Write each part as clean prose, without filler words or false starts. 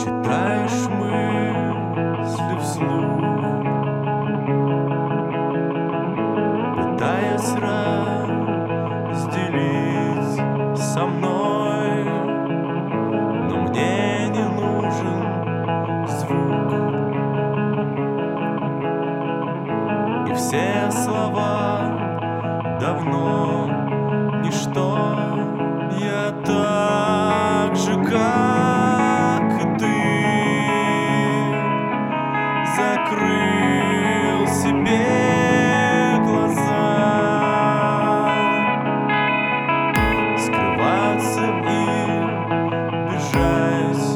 Читаешь мысли вслух, пытаясь разделить со мной, но мне не нужен звук, и все слова давно ничто. Я так же, как и ты, закрыл себе глаза, скрываться и бежать,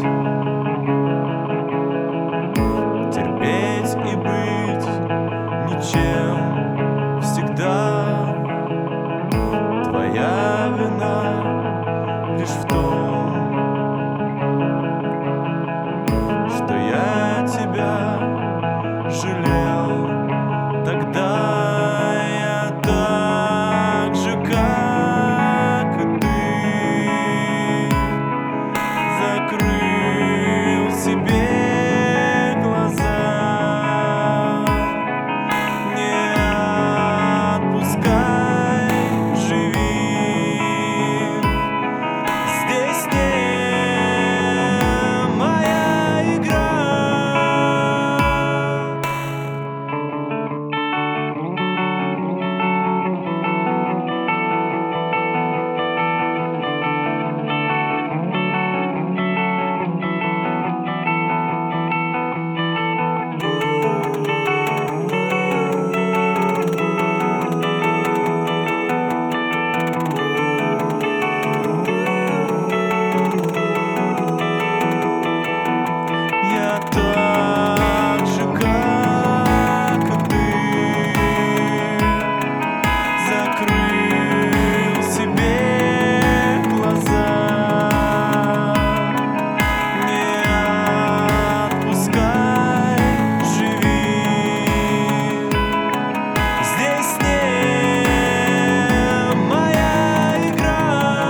терпеть и быть ничем всегда. Твоя вина лишь в том, что я тебя жалел тогда. Я так же, как и ты, закрыл себе глаза. Не отпускай, живи. Здесь не моя игра. Я так же, как и ты, закрыл себе глаза. Не отпускай, живи. Здесь не моя игра.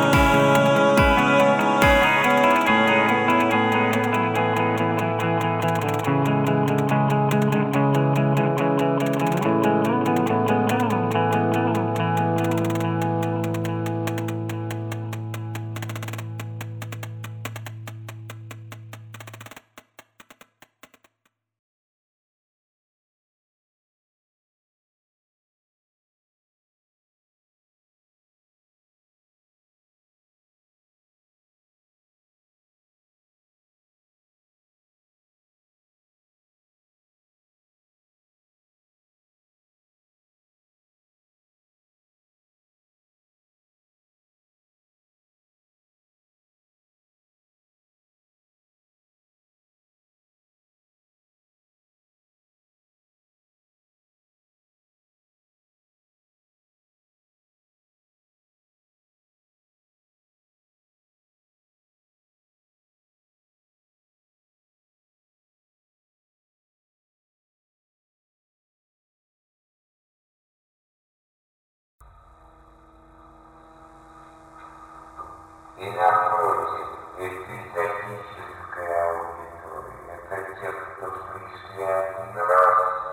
И напротив, эстетическая аудитория — это те, кто пришли один раз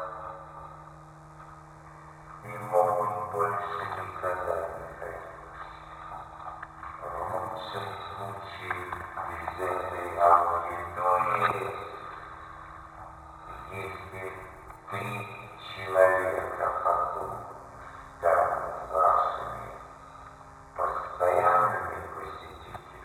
и могут больше никогда не ходить. В лучшем случае из этой аудитории, если 3 человека потом станут вашими постоянными посетителями,